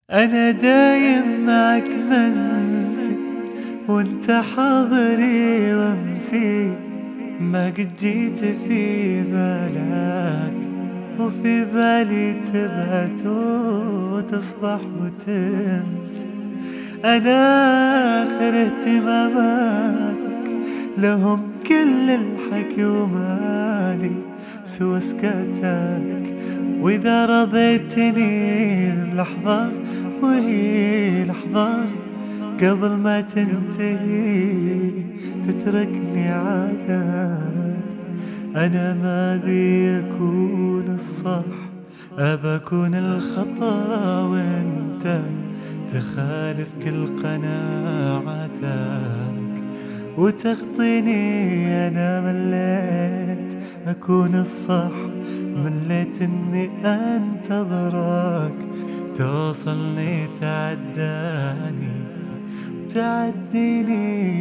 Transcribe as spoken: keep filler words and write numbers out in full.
أنا دايم معك منسي وانت حاضري وامسي، ما قد جيت في بالك وفي بالي تبات وتصبح وتمسي. أنا آخر اهتماماتك لهم كل الحكي ومالي سوى سكاتك، وإذا رضيتني لحظة وهي لحظة قبل ما تنتهي تتركني عادات. أنا ما بيكون الصح، أبى أكون الخطأ وانت تخالف كل قناعاتك وتخطيني. أنا مليت أكون الصح، مليت إني أنتظرك توصلني تعداني تعديني.